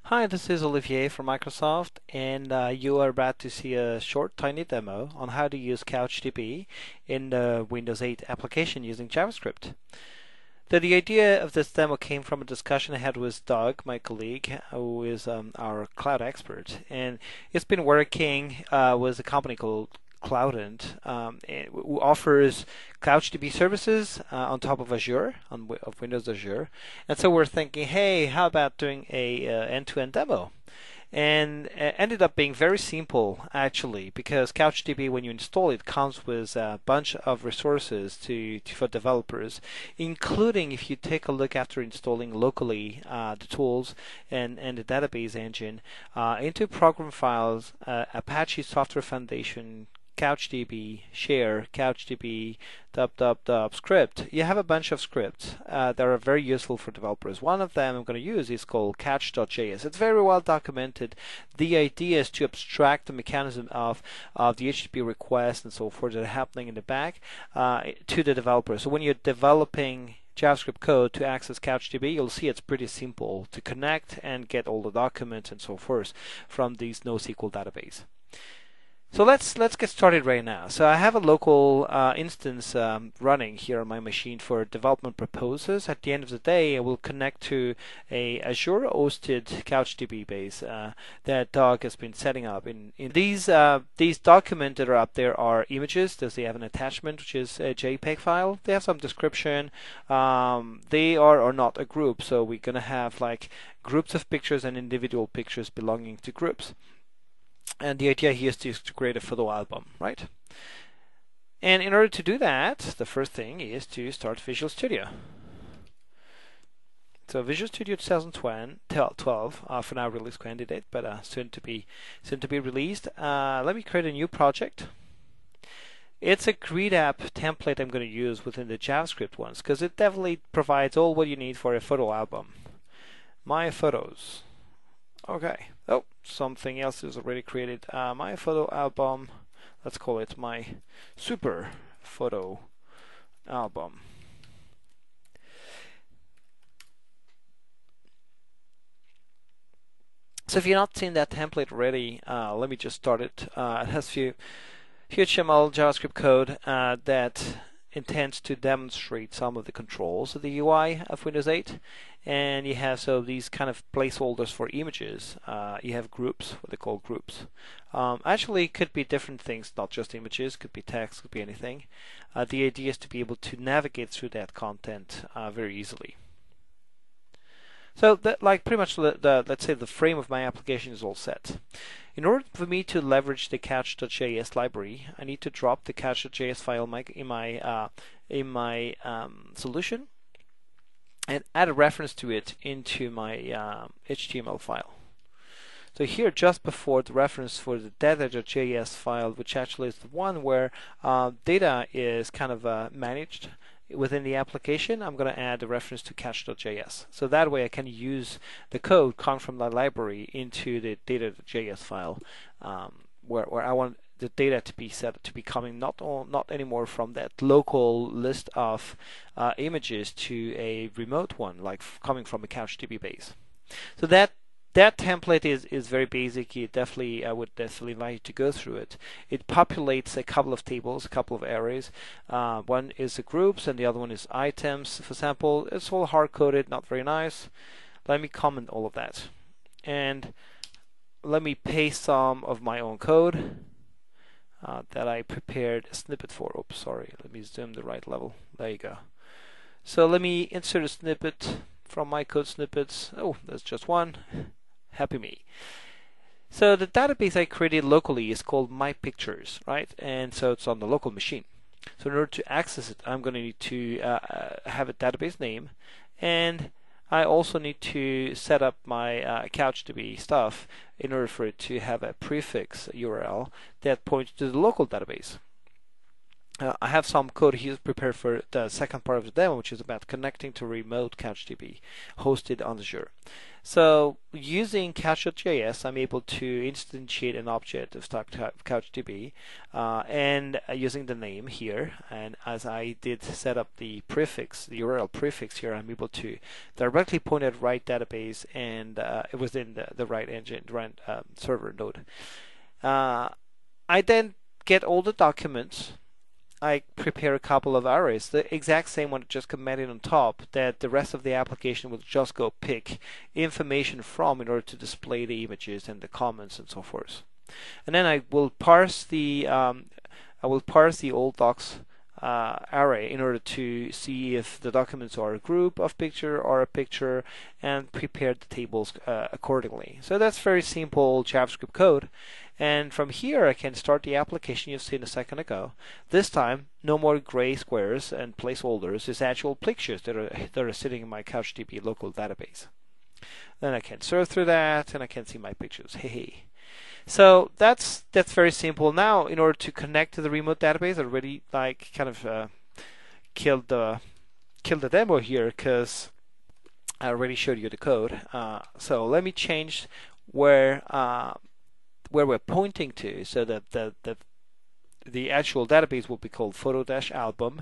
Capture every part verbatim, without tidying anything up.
Hi, this is Olivier from Microsoft, and uh, you are about to see a short, tiny demo on how to use CouchDB in the Windows eight application using JavaScript. So the idea of this demo came from a discussion I had with Doug, my colleague, who is um, our cloud expert, and it's been working uh, with a company called Cloudant, um, who offers CouchDB services uh, on top of Azure, on of Windows Azure. And so we're thinking, hey, how about doing a uh, end-to-end demo? And uh, ended up being very simple actually, because CouchDB, when you install it, comes with a bunch of resources to, to for developers, including if you take a look after installing locally uh, the tools and, and the database engine uh, into program files, uh, Apache Software Foundation, CouchDB, share, CouchDB, dub dub dub script. You have a bunch of scripts uh, that are very useful for developers. One of them I'm going to use is called couch.js. It's very well documented. The idea is to abstract the mechanism of, of the H T T P requests and so forth that are happening in the back uh, to the developer. So when you're developing JavaScript code to access CouchDB, you'll see it's pretty simple to connect and get all the documents and so forth from these NoSQL database. So let's let's get started right now. So I have a local uh, instance um, running here on my machine for development purposes. At the end of the day, I will connect to a Azure hosted CouchDB base uh, that Doug has been setting up. In, in these uh, these documents that are up there are images. Does they have an attachment, which is a JPEG file? They have some description. Um, they are or not a group. So we're gonna have like groups of pictures and individual pictures belonging to groups. And the idea here is to, to create a photo album, right? And in order to do that, the first thing is to start Visual Studio. So Visual Studio twenty twelve, uh, for now release candidate, but uh, soon to be soon to be released. Uh, let me create a new project. It's a GridApp template I'm going to use within the JavaScript ones because it definitely provides all what you need for a photo album. My photos. Okay. Oh, something else is already created. Uh, my photo album. Let's call it my super photo album. So if you've not seen that template already, uh, let me just start it. Uh, it has few, few H T M L JavaScript code uh, that intends to demonstrate some of the controls of the U I of Windows eight. And you have so these kind of placeholders for images. Uh, you have groups, what they call groups. Um, actually, it could be different things, not just images. Could be text, could be anything. Uh, the idea is to be able to navigate through that content uh, very easily. So, that, like pretty much, the, the let's say the frame of my application is all set. In order for me to leverage the couch.js library, I need to drop the couch.js file in my in my, uh, in my um, solution and add a reference to it into my um, H T M L file. So here, just before the reference for the data.js file, which actually is the one where uh, data is kind of uh, managed within the application, I'm going to add a reference to couch.js. So that way I can use the code come from the library into the data.js file, um, where, where I want the data to be set to be coming not all, not anymore from that local list of uh, images to a remote one, like coming from a CouchDB base. So that that template is is very basic. You definitely I would definitely invite you to go through it. It populates a couple of tables, a couple of arrays. Uh, one is the groups, and the other one is items. For example, it's all hard coded, not very nice. Let me comment all of that, and let me paste some of my own code. Uh, that I prepared a snippet for. Oops, sorry. Let me zoom the right level. There you go. So let me insert a snippet from my code snippets. Oh, that's just one. Happy me. So the database I created locally is called My Pictures, right? And so it's on the local machine. So in order to access it, I'm going to need to uh, have a database name, and I also need to set up my uh, CouchDB stuff in order for it to have a prefix U R L that points to the local database. Uh, I have some code here prepared for the second part of the demo, which is about connecting to remote CouchDB hosted on Azure. So using Couch.js, I'm able to instantiate an object of type CouchDB, uh, and uh, using the name here, and as I did set up the prefix, the U R L prefix here, I'm able to directly point at right database, and uh, it was in the, the right engine, right um, server node. Uh, I then get all the documents. I prepare a couple of arrays, the exact same one just commented on top, that the rest of the application will just go pick information from in order to display the images and the comments and so forth. And then I will parse the um, I will parse the old docs uh, array in order to see if the documents are a group of picture or a picture, and prepare the tables uh, accordingly. So that's very simple JavaScript code. And from here I can start the application you've seen a second ago. This time, no more gray squares and placeholders. It's actual pictures that are that are sitting in my CouchDB local database. Then I can surf through that, and I can see my pictures. Hey, hey. So that's that's very simple. Now, in order to connect to the remote database, I already like kind of uh, killed the killed the demo here because I already showed you the code. Uh, so let me change where. Uh, where we're pointing to, so that the, the, the actual database will be called photo-album,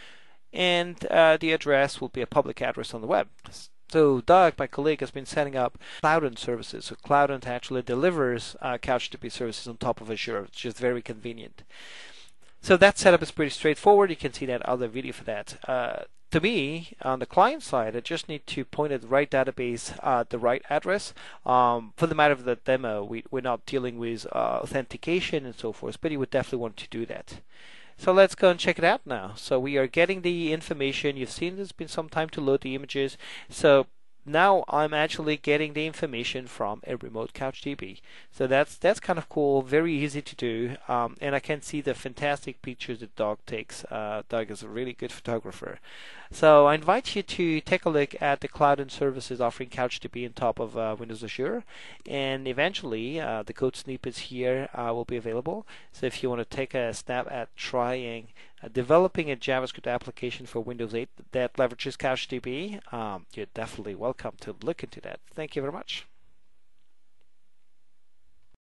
and uh, the address will be a public address on the web. So Doug, my colleague, has been setting up Cloudant services. So Cloudant actually delivers uh, CouchDB services on top of Azure, which is very convenient. So that setup is pretty straightforward. You can see that other video for that. Uh, to me, on the client side, I just need to point at the right database, uh, the right address. Um, for the matter of the demo, we, we're not dealing with uh, authentication and so forth, but you would definitely want to do that. So let's go and check it out now. So we are getting the information. You've seen there's been some time to load the images. So now I'm actually getting the information from a remote CouchDB. So that's that's kind of cool, very easy to do, um, and I can see the fantastic pictures that Doug takes. Uh, Doug is a really good photographer. So I invite you to take a look at the Cloudant services offering CouchDB on top of uh, Windows Azure, and eventually uh, the code snippets here uh, will be available. So if you want to take a snap at trying Uh, developing a JavaScript application for Windows eight that leverages CouchDB, um, you're definitely welcome to look into that. Thank you very much.